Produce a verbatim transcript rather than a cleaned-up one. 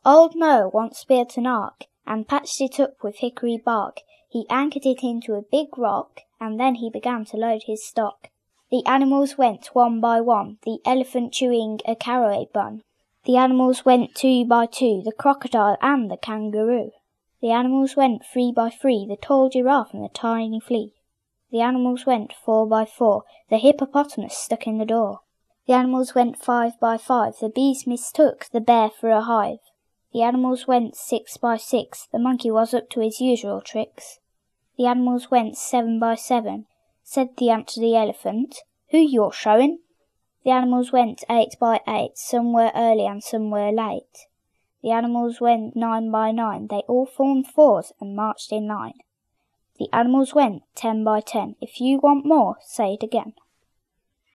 Old Mo once built an ark, and patched it up with hickory bark. He anchored it into a big rock, and then he began to load his stock. The animals went one by one, the elephant chewing a caraway bun. The animals went two by two, the crocodile and the kangaroo. The animals went three by three, the tall giraffe and the tiny flea. The animals went four by four, the hippopotamus stuck in the door. The animals went five by five, the bees mistook the bear for a hive. The animals went six by six, the monkey was up to his usual tricks. The animals went seven by seven, said the ant to the elephant, "Who you're showing?" The animals went eight by eight, some were early and some were late. The animals went nine by nine, they all formed fours and marched in line. The animals went ten by ten, if you want more, say it again.